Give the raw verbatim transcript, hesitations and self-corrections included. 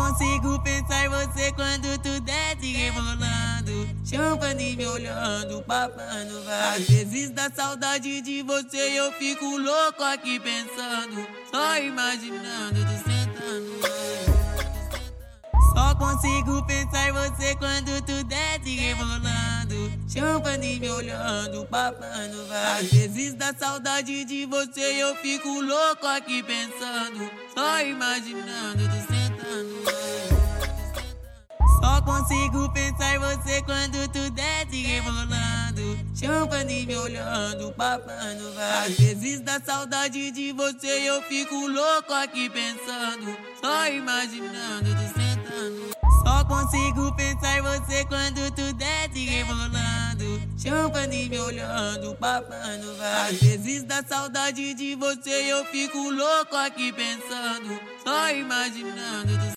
consigo pensar em você quando tu desce rebolando, chupando e me olhando, papando vai. Às vezes dá saudade de você, eu fico louco aqui pensando, só imaginando tu sentando. Só consigo pensar em você quando tu desce rebolando, chupando e me olhando, papando vai. Às vezes dá saudade de você, eu fico louco aqui pensando, só imaginando tu sentando. Só consigo pensar em você quando tu desce rebolando, chupando e me olhando, papando vai. Às vezes dá saudade de você, eu fico louco aqui pensando, só imaginando tu sentando. Só consigo pensar em você quando tu desce rebolando, chupando e me olhando, papando vai. Às vezes dá saudade de você, eu fico louco aqui pensando, só imaginando tu